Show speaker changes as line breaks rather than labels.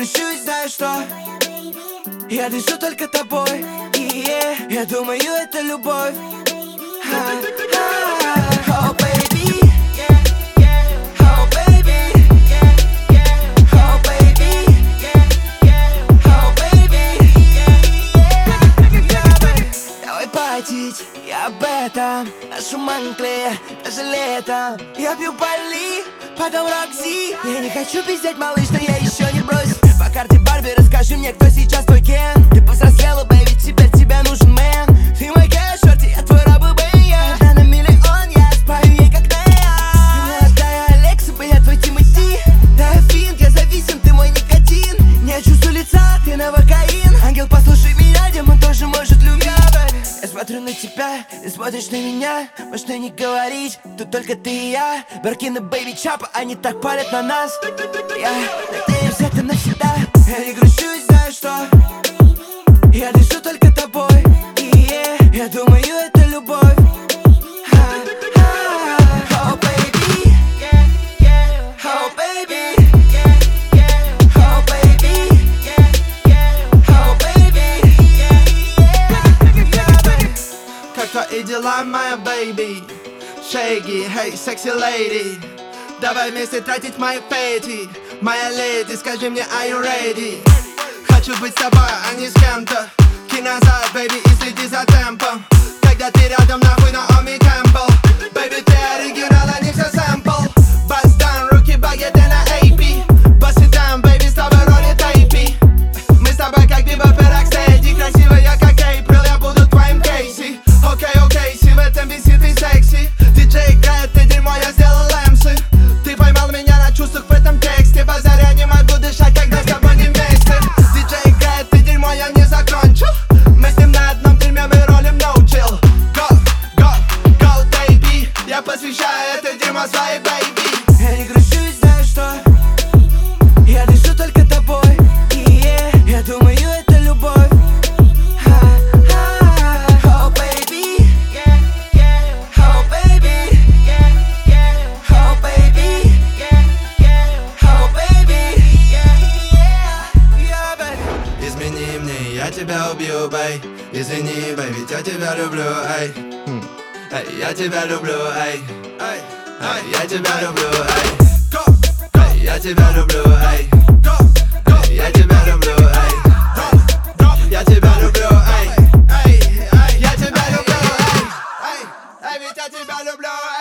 грущу и знаю, что я дышу только тобой. Я думаю, это любовь. Oh, baby. Oh, baby. Oh, baby. Oh, baby. Давай потить, я об этом. Нашу манкле, даже летом. Я пью Бали, потом Рокси. Я не хочу пиздеть, малыш, но я еще не бросил. По карте Барби расскажи мне, кто сейчас твой Кен. Ты повзрослела, бэйби, теперь тебе нужен мэн. Ты мой кэш, шорти, я твой раб и бэйя. Она на миллион, я спаю ей как Нея. Ты молодая Алекса, я твой Тимати. Да, Финк, я зависим, ты мой никотин. Не чувствую лица, ты навокаин. Ангел, послушай меня, демон тоже может любить. Я смотрю на тебя, ты смотришь на меня. Можно не говорить, тут только ты и я. Баркина, бэйби, чапа, они так палят на нас. Я надеюсь, это навсегда. Я не грущу и знаю, что я дышу только тобой. Я думаю, это любовь. Oh, baby. Oh, baby. Oh, baby. Oh, baby.
Как твои дела, моя бэйби? Шейги, hey, секси леди. Давай вместе тратить мои фейти. Моя леди, скажи мне, are you ready? Хочу быть с тобой, а не с кем-то. Кинь назад, бэйби, и следи за темпом. Когда ты рядом, нахуй на Оми Кэмпбелл. Бэйби, ты оригинал, а не все сэмпл. Bust down, руки багеты на AP. Bust it down, бэйби, с тобой роли тейпи. Мы с тобой как Бибоп и Рокстеди. Красивая, как Эйприл, я буду твоим Кейси. Окей, си, в этом бисе ты секси. Диджей играет, ты дерьмо, я сделал лэмсы. Ты поймал меня на чувствах в этом тексте. Базаря не могу дышать, когда с тобой не вместе. Диджей играет, ты дерьмо, я не закончил. Мы с ним на одном фильме, мы ролим no chill. Go, baby. Я посвящаю это дерьмо своей бэйби.
Я не грущу и знаю, что я дышу только тобой. Я думаю, это любовь. Oh, baby. Oh, baby. Oh, baby. Oh, baby. Yeah, baby.
Измени мне, я тебя убью, бэй. Извини, бэй, ведь я тебя люблю, эй. Эй, я тебя люблю, эй. Эй, я тебя люблю, эй. Эй, я тебя люблю, эй. Эй, я тебя люблю, эй. Я тебя люблю, эй. Эй, я тебя люблю, эй. Эй, ведь я тебя люблю, эй.